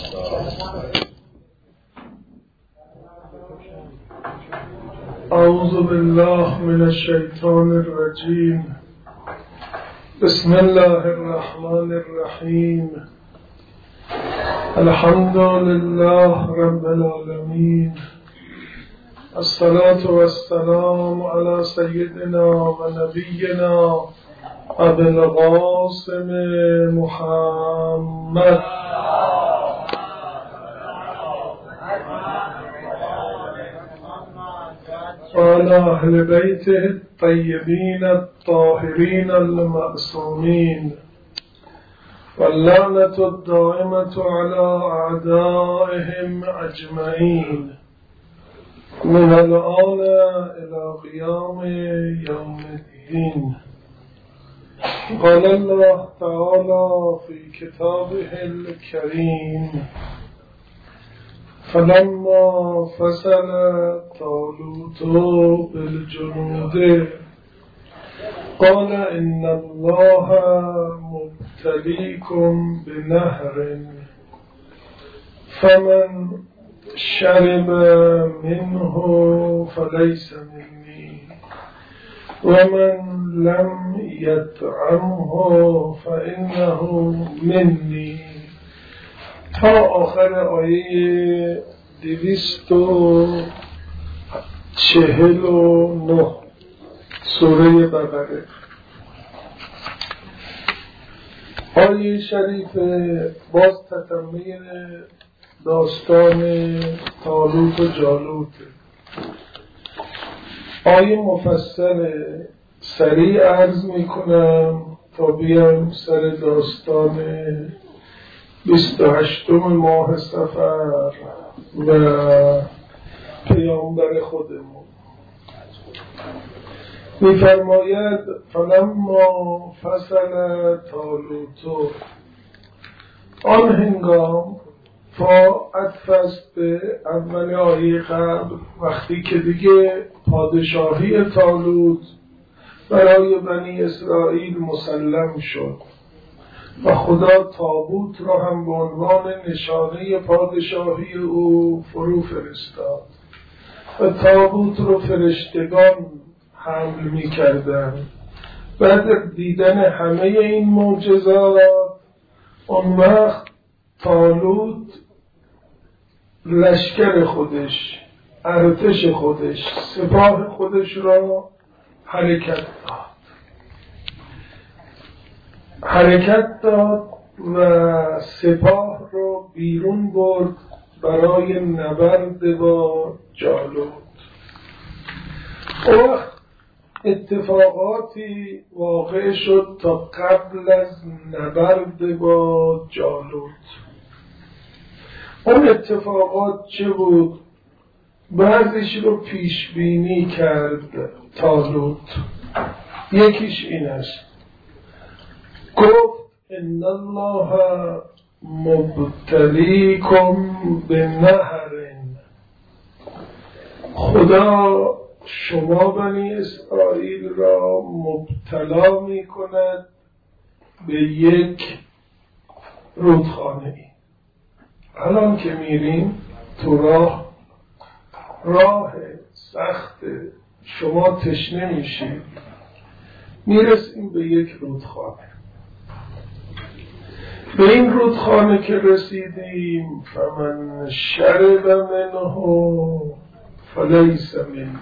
اعوذ بالله من الشیطان الرجیم. بسم الله الرحمن الرحیم. الحمد لله رب العالمین. الصلاة والسلام على سيدنا ونبينا أبي القاسم محمد وعلى أهل بيته الطيبين الطاهرين المعصومين، واللعنة الدائمة على أعدائهم أجمعين من الآن إلى قيام يوم الدين. قال الله تعالى في كتابه الكريم: فلما فصل طالوت بالجنود قال إن الله مبتليكم بنهر فمن شرب منه فليس مني ومن لم يطعمه فإنه مني، تا آخر آیه 249 سوره بقره. آیه شریف باز تتمه داستان طالوت و جالوت. آیه مفصل سریع عرض میکنم تا بیام سر داستان 28 ماه صفر و پیامبر خودمون. می‌فرماید فلما فصل طالوت، آن هنگام تا عطف است به اول آیه قبل، وقتی که دیگه پادشاهی طالوت برای بنی اسرائیل مسلم شد و خدا تابوت را هم به عنوان نشانه پادشاهی او فرو فرستاد و تابوت رو فرشتگان حمل می کردن. بعد دیدن همه این معجزات، اون وقت طالوت لشکر خودش، ارتش خودش، سپاه خودش را حرکت داد و سپاه رو بیرون برد برای نبرد با جالوت. و اتفاقاتی واقع شد تا قبل از نبرد با جالوت. اون اتفاقات چه بود؟ بعضیش رو پیش بینی کرد طالوت. یکیش این است، گفت ان الله مبتلیکم بنهر، خدا شما بنی اسرائیل را مبتلا می کند به یک رودخانه ای. الان که میریم تو راه سخت، شما تشنه میشید، میرسیم به یک رودخانه. به این رودخانه که رسیدیم فمن شرب منه فلیس منی،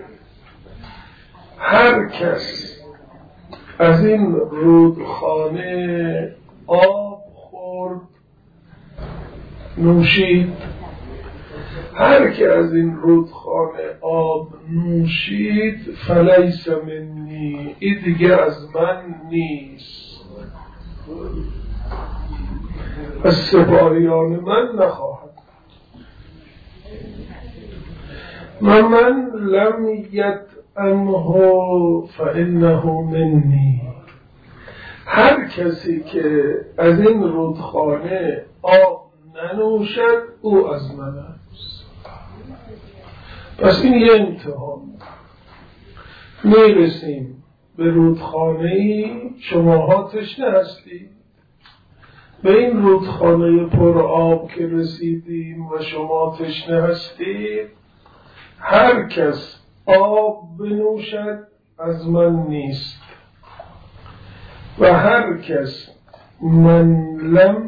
هر کس از این رودخانه آب خورد، نوشید، هر که از این رودخانه آب نوشید فلیس منی، این دیگه از من نیست، از سپاهیان من نخواهد. من لم یطعمه فانه منی، هر کسی که از این رودخانه آب ننوشد او از من است. پس این یه امتحان. میرسیم به رودخانه‌ای، شماها تشنه هستید، به این رودخانه پر آب که رسیدیم و شما تشنه هستید، هر کس آب بنوشد از من نیست و هر کس من لم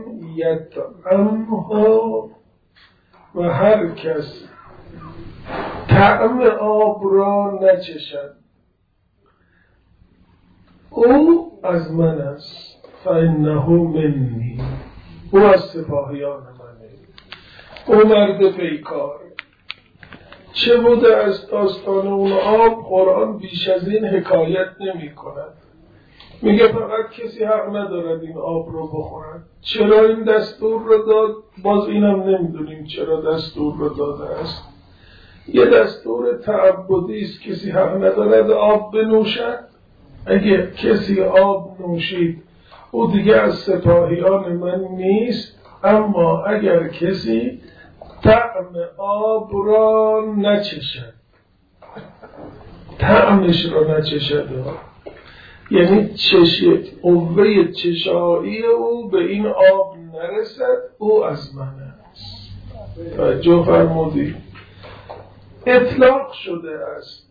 یطعمها و هر کس طعم آب را نچشد او از من است. فانه منی، او از سپاهیان منه. او مرد پیکار. چه بوده از داستان اون آب؟ قرآن بیش از این حکایت نمی کند. میگه فقط کسی حق ندارد این آب رو بخورد. چرا این دستور رو داد؟ باز اینم نمیدونیم چرا دستور رو داده است. یه دستور تعبدی است، کسی حق ندارد آب بنوشد. اگه کسی آب نوشید او دیگه از سپاهیان من نیست. اما اگر کسی طعم آب را نچشد، طعمش را نچشد، یعنی قوه چشایی او به این آب نرسد، او از من است. توجه فرمودید؟ اطلاق شده است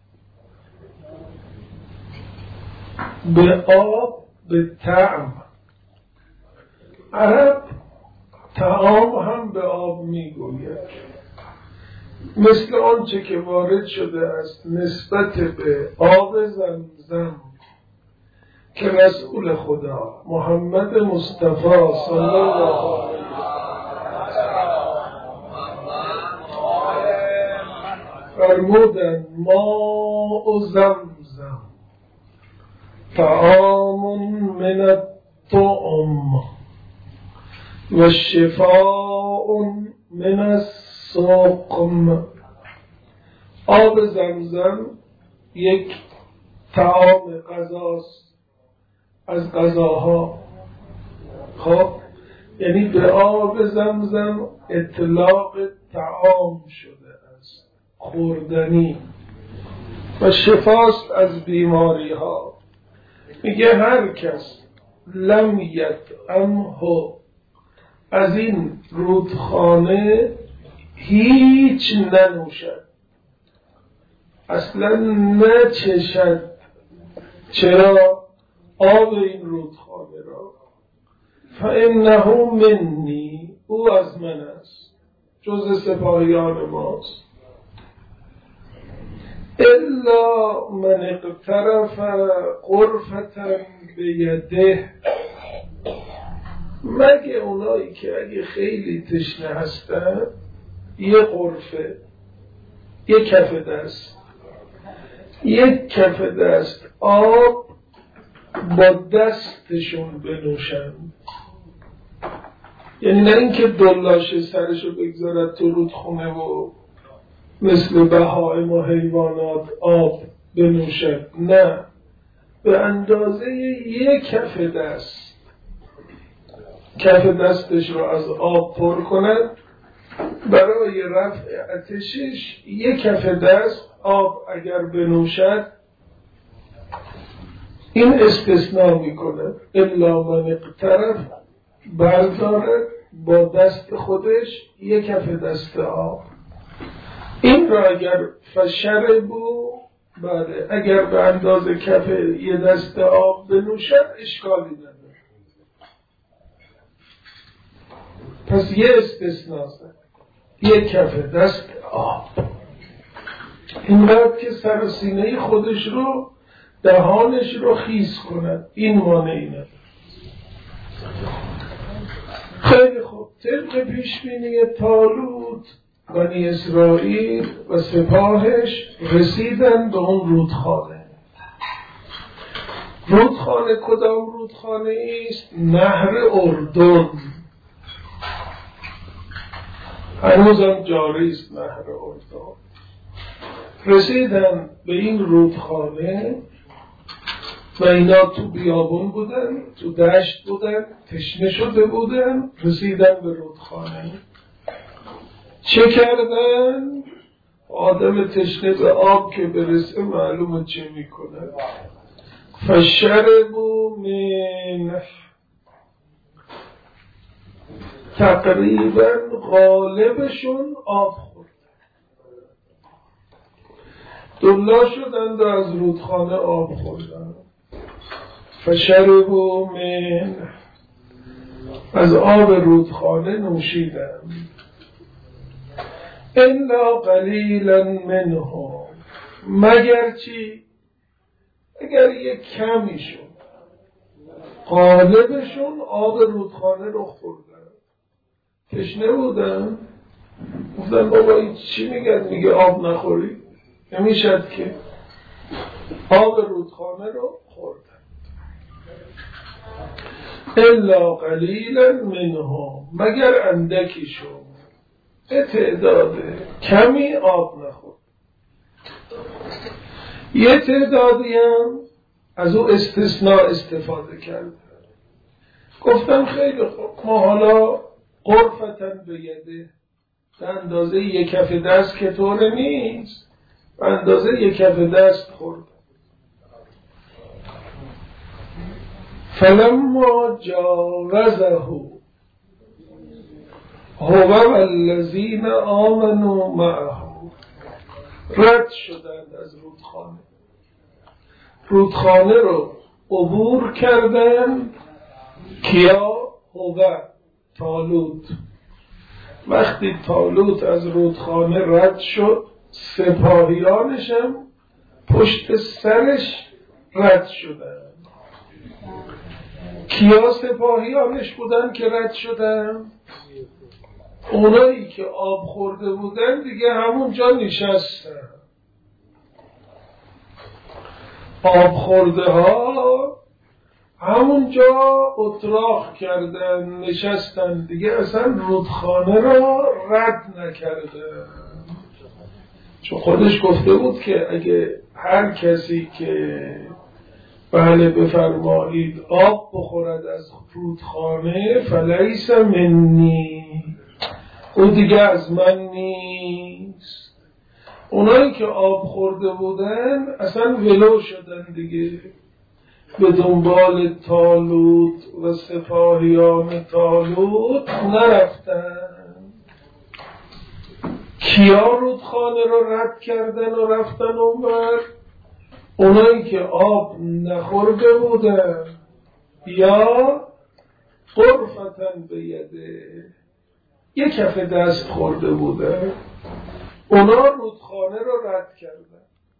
به آب، به طعم. عرب طعام هم به آب میگوید، مثل آنچه که وارد شده است نسبت به آب زمزم که رسول خدا محمد مصطفی صلی الله علیه فرمودند ماء زمزم طعام من الطعم و شفاء من السقم. آب زمزم یک طعام غذاست از غذاها. خب یعنی به آب زمزم اطلاق طعام شده است، خوردنی، و شفاست از بیماری ها. میگه هر کس لم یطعمه، از این رودخانه هیچ ننوشد، اصلا نچشد. چرا؟ آب این رودخانه را. فانه منی، او از من است، جز سپاهیان ماست. الا من اقترف غرفة بیده، مگه اونایی که اگه خیلی تشنه هستن یه غرفه، یه کف دست آب با دستشون بنوشن. یعنی نه اینکه دلاش سرشو بگذارد تو رودخونه و مثل بهائم و حیوانات آب بنوشد، نه، به اندازه یک کف دستش رو از آب پر کند. برای رفع آتشش یک کف دست آب اگر بنوشد، این استثناء میکنه الا من اقترف، بردارد با دست خودش یک کف دست آب. این را اگر فشربو، بله، اگر به اندازه کف یه دست آب بنوشد اشکالی نداره. پس یه استثناء، یک کف دست آب، اینقدر که سر و سینه خودش رو، دهانش رو خیس کند، این مانعی نداره. خیلی خوب. طبق پیشبینی طالوت، بنی اسرائیل و سپاهش رسیدن به اون رودخانه. رودخانه کدام رودخانه است؟ نهر اردن. هنوزم جاری است نهر اردن. رسیدن به این رودخانه و اینا تو بیابون بودن، تو دشت بودن، تشنه شده بودن، رسیدن به رودخانه. چه کردن؟ آدم تشنه به آب که برسه معلومه چه میکنه. فشربوا منه، تقریبا غالبشون آب خوردن، دلا شدند و از رودخانه آب خوردن. فشربوا من، از آب رودخانه نوشیدند. الا قلیلا منهم، مگر چی؟ اگر یک کمی شد. غالبشون آب رودخانه رو خوردن، تشنه بودن، گفتن بابا این چی میگن؟ میگه آب نخوری؟ نمیشد که. آب رودخانه رو خوردن. الا قلیلا منهم، مگر اندکیشون، تعداد کمی آب نخورد. یه تعدادی هم از او استثناء استفاده کردن، گفتن خیلی خوب، ما حالا غرفتن به یده، به اندازه یک کف دست که طوره نیست، به اندازه یک کف دست خورد. فلما جاوزه هو والذین آمنوا معه، رد شدند از رودخانه، رودخانه رو عبور کردند. کیا؟ هو، طالوت. وقتی طالوت از رودخانه رد شد، سپاهیانشم پشت سرش رد شدند. کیا سپاهیانش بودن که رد شدن؟ اونایی که آب خورده بودن دیگه همونجا نشستن. آب خورده ها همونجا اتراق کردن، نشستن، دیگه اصلا رودخانه را رد نکردن. چون خودش گفته بود که اگه هر کسی که بله بفرمایید آب بخورد از رودخانه فلیس منی، او دیگه از من نیست. اونایی که آب خورده بودن اصلا ولو شدن دیگه، به دنبال طالوت و سپاهیان طالوت نرفتن. کیا رودخانه رو رد کردن و رفتن اونور؟ اونایی که آب نخورده بودن یا غرفتن به یده، یک کف دست خورده بودن، اونا رودخانه رو رد کردن.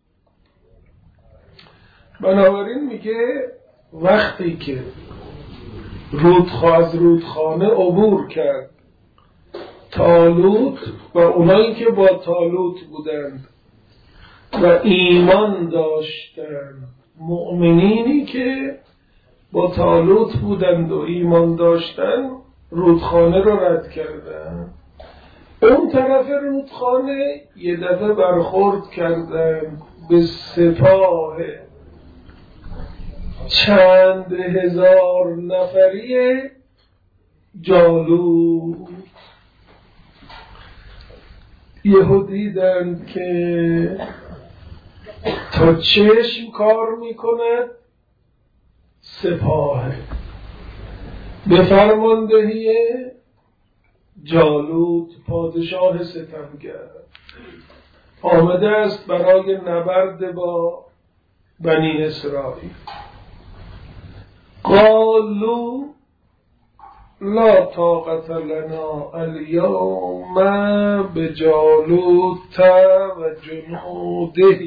بنابراین میگه وقتی که از رودخانه عبور کرد طالوت و اونایی که با طالوت بودند و ایمان داشتند، مؤمنینی که با طالوت بودند و ایمان داشتند، رودخانه رو رد کردن. اون طرف رودخانه یه دفعه برخورد کردن به سپاه چند هزار نفری جالوت. یهو دیدن که تا چشم کار میکند سپاه به فرماندهی جالوت پادشاه ستمگر آمده است برای نبرد با بنی اسرائیل. قالوا لا طاقت لنا اليوم بجالوت و جنوده.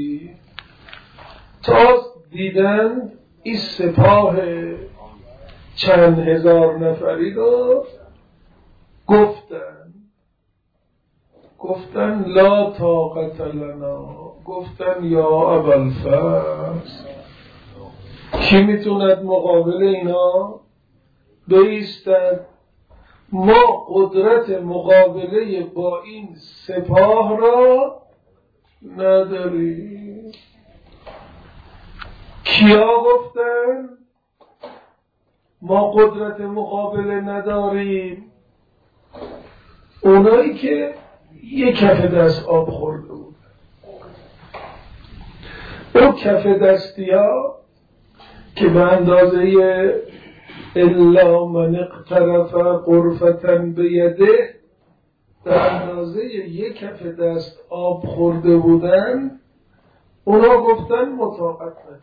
تا دیدن این سپاه چند هزار نفری رو گفتن لا طاقت لنا، گفتن یا ابوالفضل کی میتوند مقابل اینا بایستد؟ ما قدرت مقابله با این سپاه را نداریم. کیا گفتن ما قدرت مقابله نداریم؟ اونایی که یک کف دست آب خورده بود. اون کف دستی ها که به اندازه الا من اقترف غرفة بیده، در اندازه یک کف دست آب خورده بودن، اونا گفتن مطاقت نداریم،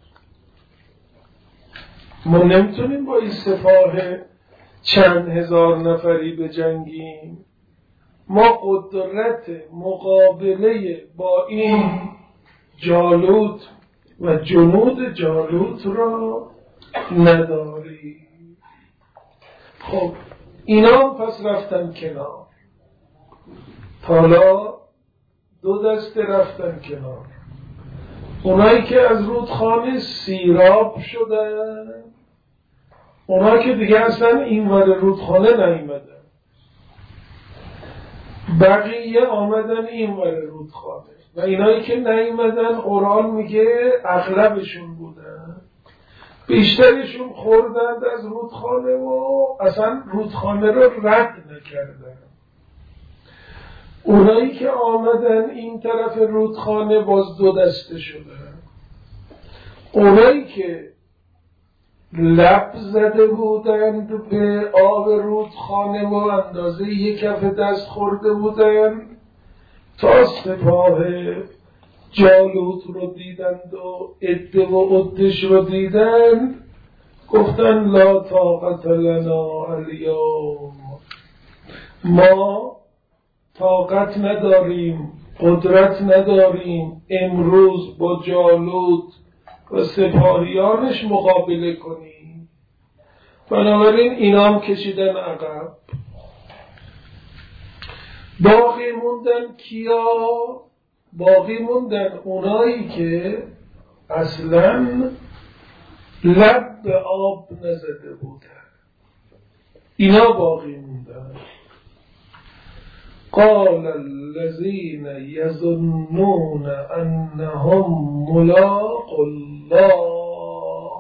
ما نمیتونیم با این سپاه چند هزار نفری بجنگیم، ما قدرت مقابله با این جالوت و جنود جالوت را نداریم. خب اینا پس رفتن کنار. حالا دو دسته رفتن کنار، اونایی که از رودخانه سیراب شدن، اونایی که دیگه اصلا این ور رودخانه نیومدن، بقیه آمدن این ور رودخانه و اینایی که نیومدن قرآن میگه اغلبشون بودن، بیشترشون خوردند از رودخانه و اصلا رودخانه رو رد نکردن. اونایی که آمدن این طرف رودخانه باز دو دسته شدن، اونایی که لب زده بودند به آب رودخانه و اندازه یک کف دست خورده بودند، تا سپاه جالوت رو دیدند و عده و عدش رو دیدند، گفتن لا طاقت لنا الیوم، ما طاقت نداریم، قدرت نداریم امروز با جالوت و سپاهیانش مقابله کنیم. بنابراین اینام کشیدن عقب. باقی موندن کیا؟ باقی موندن اونایی که اصلا لب به آب نزده بودن، اینا باقی موندن. قال الذين يظنون انهم ملاق الله،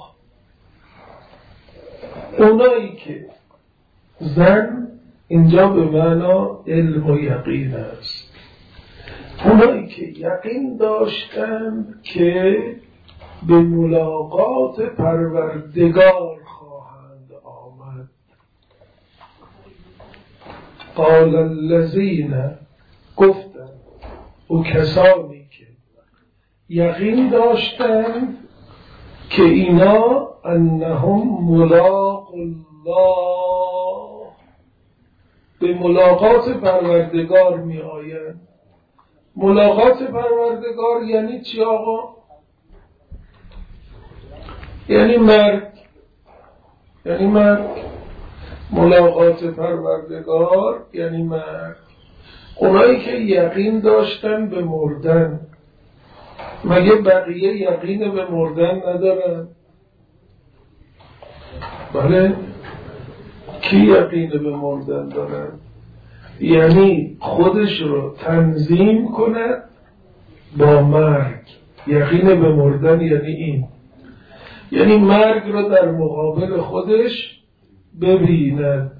اونایی که زن اینجا به معنا علم و یقین است، اونایی که یقین داشتند که به ملاقات پروردگار خواهند آمد. قال الذین، گفتن او کسانی که یقین داشتند که اینا انهم ملاق الله، به ملاقات پروردگار می آیند. ملاقات پروردگار یعنی چی آقا؟ یعنی مرگ. یعنی مرگ. ملاقات پروردگار یعنی مرگ. اونایی که یقین داشتن به مردن، مگه بقیه یقین به مردن ندارن؟ بله، کی یقین به مردن دارن؟ یعنی خودش رو تنظیم کند با مرگ. یقین به مردن یعنی این، یعنی مرگ رو در مقابل خودش ببیند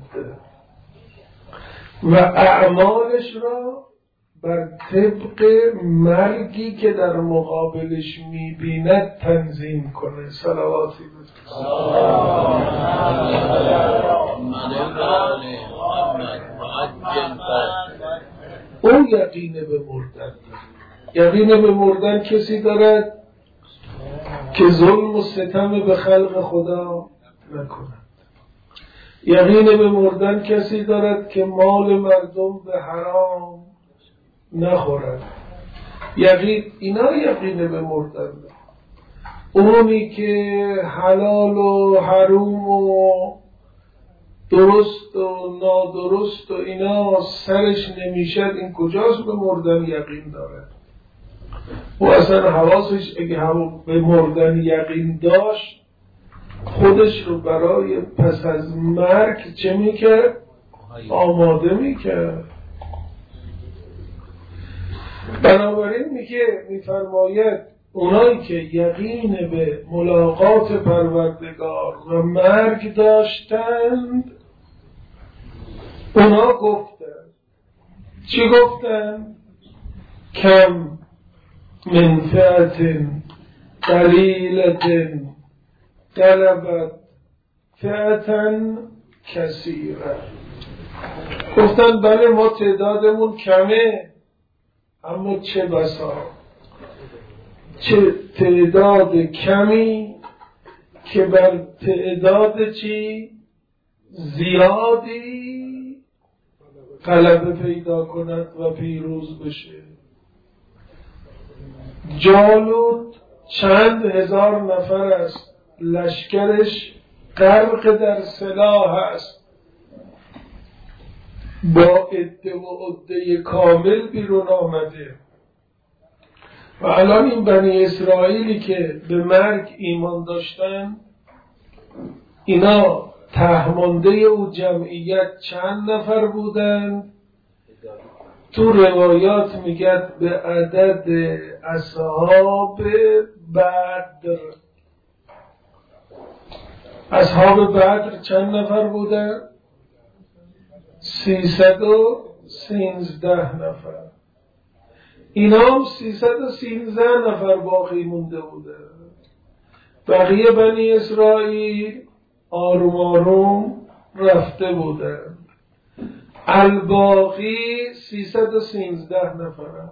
و اعمالش را بر طبق مرگی که در مقابلش میبیند تنظیم کنه. صلواتی اون یقین به مردن. یقین به مردن کسی دارد که ظلم و ستم به خلق خدا نکند. یقین به مردن کسی دارد که مال مردم به حرام نخورد. اینا یقین به مردن. اونی که حلال و حروم و درست و نادرست و اینا سرش نمیشد، این کجاست به مردن یقین داره؟ و اصلا حواسش اگه به مردن یقین داشت، خودش رو برای پس از مرگ چه میکرد؟ آماده میکرد. بنابراین میفرماید اونایی که یقین به ملاقات پروردگار و مرگ داشتند، اونا گفتند. چی گفتند؟ کم من فئة قلیلة غلبت فئة کثیره. گفتن بله ما تعدادمون کمه، اما چه بسا چه تعداد کمی که بر تعداد چی زیادی غلبه پیدا کند و پیروز بشه. جالوت چند هزار نفر است، لشکرش غرق در سلاح است، با عده و عده کامل بیرون آمده. و الان این بنی اسرائیلی که به مرگ ایمان داشتن، اینا تهمانده او جمعیت چند نفر بودند؟ تو روایات میگد به عدد اصحاب بدر. اصحاب بدر چند نفر بودن؟ 313 نفر. اینا هم 313 نفر باقی مونده بودن. بقیه بنی اسرائیل آروم آروم رفته بودن. الباقی 313 نفر.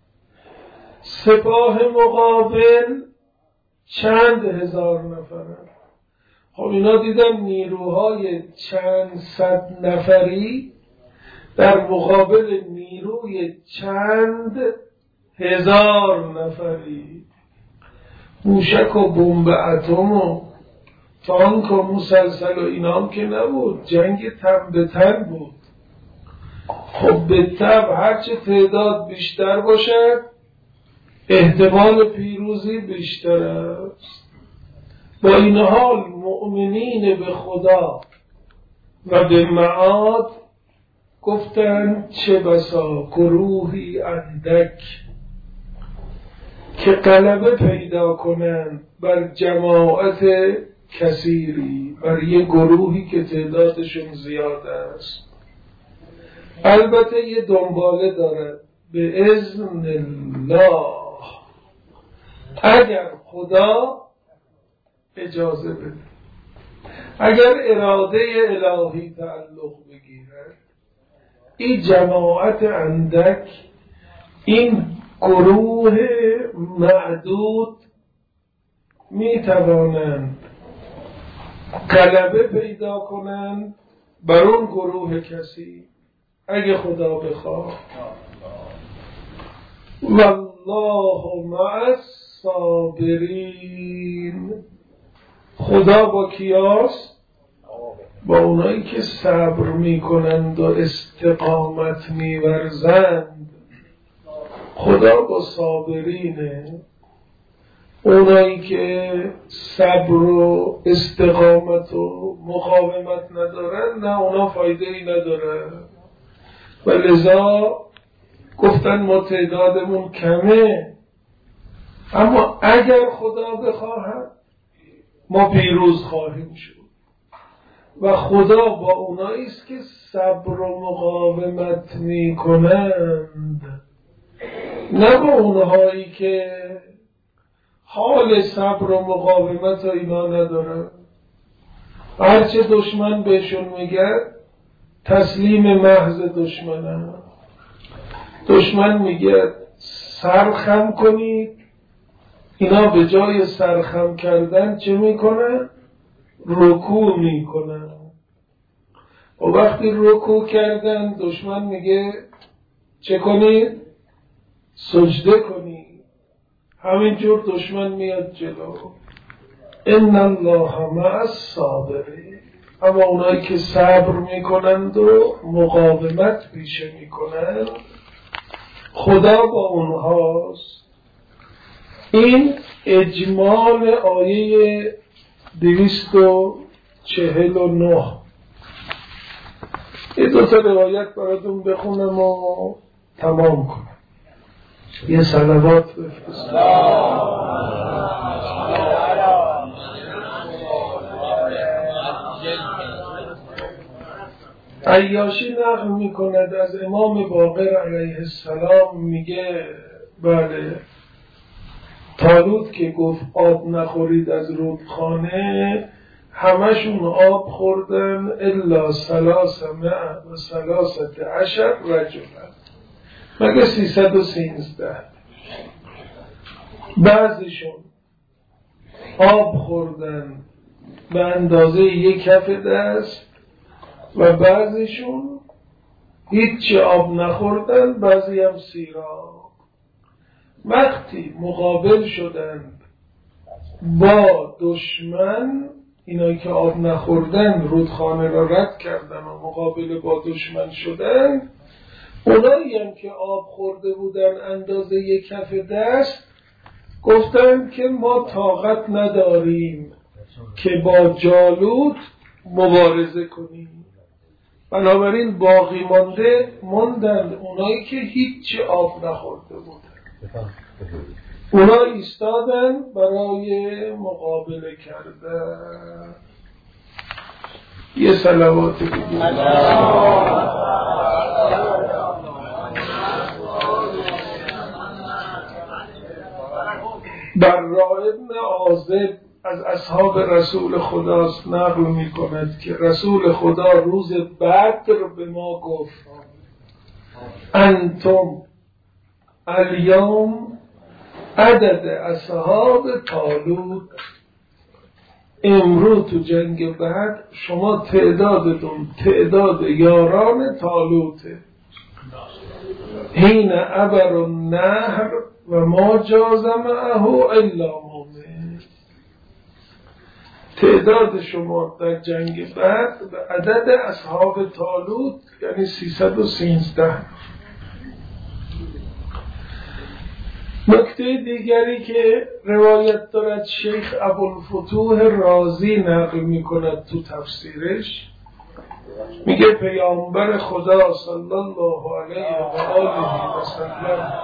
سپاه مقابل چند هزار نفر. خب اینا دیدن نیروهای چند صد نفری در مقابل نیروی چند هزار نفری. موشک و بمب اتم و تانک و مسلسل و اینام که نبود، جنگ تن به تن بود. خب به طبع هرچه تعداد بیشتر باشد احتمال پیروزی بیشتر است. با این حال مؤمنین به خدا و به معاد گفتن چه بسا گروهی اندک که غلبه پیدا کنند بر جماعت کثیری، بر یه گروهی که تعدادشون زیاد است. البته یه دنباله داره، به اذن الله، اگر خدا اجازه بده، اگر اراده الهی تعلق بگیرد، این جماعت اندک، این گروه معدود می توانند غلبه پیدا کنند بر اون گروه کسی، اگه خدا بخواد. والله مع الصابرین. خدا با کیاست؟ با اونایی که صبر میکنند و استقامت میورزند. خدا با صابرینه. اونایی که صبر و استقامت و مقاومت ندارن، نه اونا فایده ای نداره. و لذا گفتن ما تعدادمون کمه، اما اگر خدا بخواهد ما پیروز خواهیم شد. و خدا با اونایی است که صبر و مقاومت میکنند، نه با اونهایی که حال صبر و مقاومت و اینا ندارن. هرچه دشمن بهشون میگه تسلیم محض دشمنه. دشمن میگه سرخم کنید، اینا به جای سرخم کردن چه میکنن؟ رکوع میکنن. و وقتی رکوع کردن دشمن میگه چه کنید؟ سجده کنید. همینجور دشمن میاد جلو. ان الله مع الصابرین. اما اونایی که صبر میکنند و مقاومت پیشه میکنند، خدا با اونهاست. این اجمال آیه 249. این دو تا روایت براتون بخونم و تمام کنم. یه صلوات بفرستم. عیاشی نقل میکند از امام باقر علیه السلام، میگه بله، طالوت که گفت آب نخورید از رودخانه، همشون آب خوردن الا 313 رجلا، مگه 313. بعضیشون آب خوردن به اندازه 1 کف دست و بعضیشون هیچ آب نخوردن، بعضی هم سیراب. وقتی مقابل شدند با دشمن، اینایی که آب نخوردن رودخانه را رد کردن و مقابل با دشمن شدن، اونایی هم که آب خورده بودن اندازه 1 کف دست گفتن که ما طاقت نداریم که با جالوت مبارزه کنیم. بنابراین باقی موندن اونایی که هیچ آب نخورده بودن. اونا ایستادن برای مقابله کردن. یه صلوات بگید. براء بن عازب از اصحاب رسول خداست نقل می کند که رسول خدا روز بدر به ما گفت انتم الیوم عدد اصحاب طالوت، امروز تو جنگ بدر شما تعدادتون تعداد یاران طالوته. حین عبر النهر و ما جاز معه الا مومن، تعداد شما در جنگ بدر به عدد اصحاب طالوت یعنی 313. نکته دیگری که روایت دارد شیخ ابوالفتوح رازی نقل می کند تو تفسیرش، میگه پیامبر خدا صلی الله علیه و آله و سلم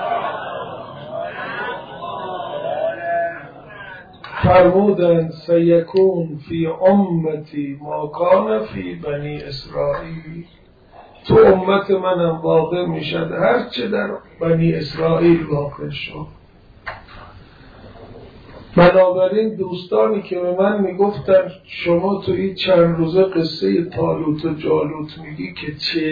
فرمودند سیکون فی امتی ما کان فی بنی اسرائیل، تو امت منم واقع میشد هرچه در بنی اسرائیل واقع شد. بنابراین دوستانی که به من میگفتن شما تو این چند روزه قصه طالوت و جالوت میگی که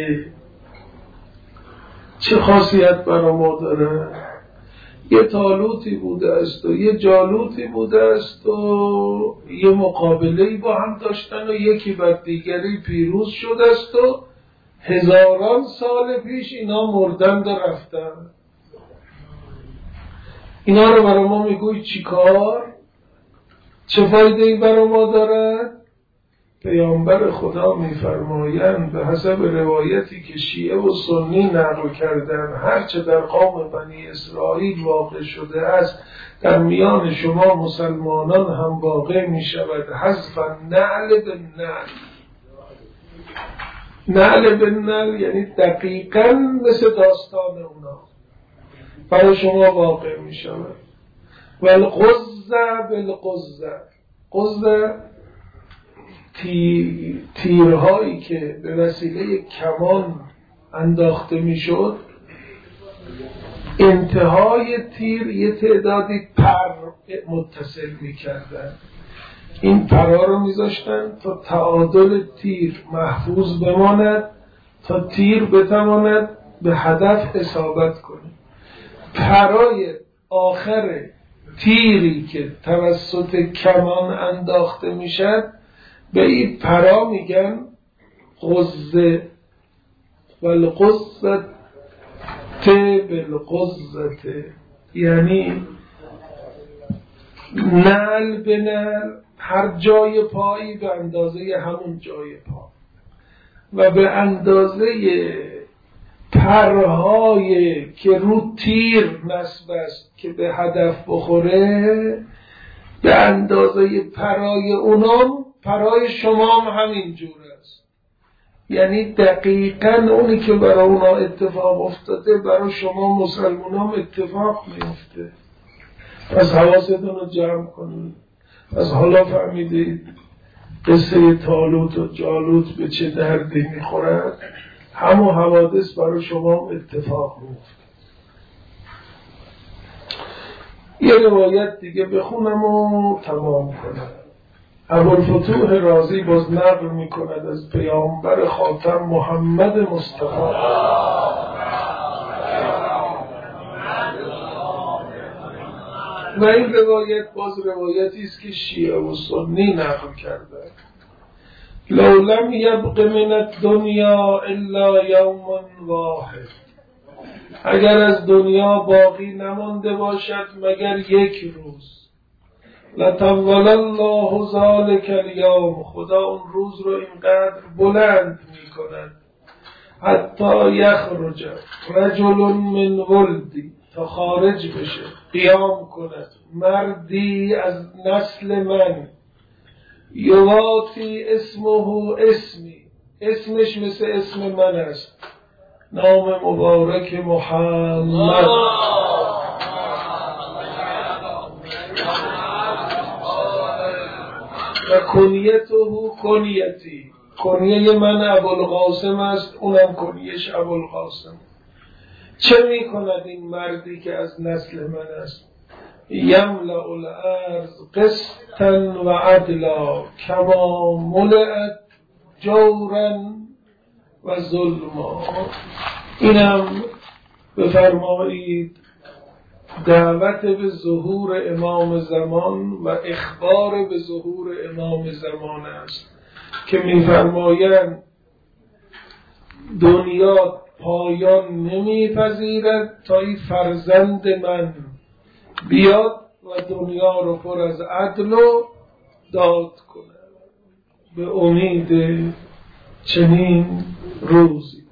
چه خاصیت برای ما داره؟ یه طالوتی بوده است و یه جالوتی بوده است و یه مقابله‌ای با هم داشتن و یکی بر دیگری پیروز شده است و هزاران سال پیش اینا مردند و رفتن. اینا رو برای ما میگوی چی کار؟ چه فایده‌ای برای ما دارد؟ پیامبر خدا میفرمایند به حسب روایتی که شیعه و سنی نقل کردن هرچه در قوم بنی اسرائیل واقع شده است در میان شما مسلمانان هم واقع می شود، حذف نعل به نعل. نعل به نعل یعنی دقیقاً مثل داستان اونا برای شما واقع می شود. و القزه بالقزه، قزه تیرهایی که به وسیله کمان انداخته می شد، انتهای تیر یه تعدادی پر متصل می کردن. این پرها رو می زاشتن تا تعادل تیر محفوظ بماند، تا تیر بتواند به هدف اصابت کنه. پرای آخر تیری که توسط کمان انداخته می شد به این پرا میگن قزه. والقزه بالقزه یعنی نعل به نعل، هر جای پایی به اندازه همون جای پا و به اندازه پرهای که رو تیر نصب است که به هدف بخوره، به اندازه پرای اونام پرای شما هم همین جور است. یعنی دقیقاً اونی که برای اونا اتفاق افتاده برای شما مسلمان هم اتفاق میفته. پس حواستون رو جمع کنید. پس حالا فهمیدید قصه طالوت و جالوت به چه دردی میخورد؟ همون حوادث برای شما اتفاق میفته. یه روایت دیگه بخونم و تمام کنم. ابوالفتوح رازی باز نقل می کند از پیامبر خاتم محمد مصطفی و این روایت باز روایتی است که شیعه و سنی نقل کرده. لو لم یبق من الدنیا الا یوم واحد، اگر از دنیا باقی نمانده باشد مگر یک روز، لطول الله ذلک الیوم، خدا اون روز رو اینقدر بلند می کند، حتی یخرج رجل من ولدی، تا خارج بشه قیام کند مردی از نسل من، یواتی اسمه اسمی، اسمش مثل اسم من است، نام مبارک محمد، و کنیته کنیتی، کنیه من ابوالقاسم است، اونم کنیش ابوالقاسم. چه می کند این مردی که از نسل من است؟ یملأ الارض قسطا و عدلا کما ملئت جورا و ظلما. اینم بفرمایید دعوت به ظهور امام زمان و اخبار به ظهور امام زمان است که می‌فرمایند دنیا پایان نمیپذیرد تا این فرزند من بیاد و دنیا رو پر از عدل و داد کنه. به امید چنین روزی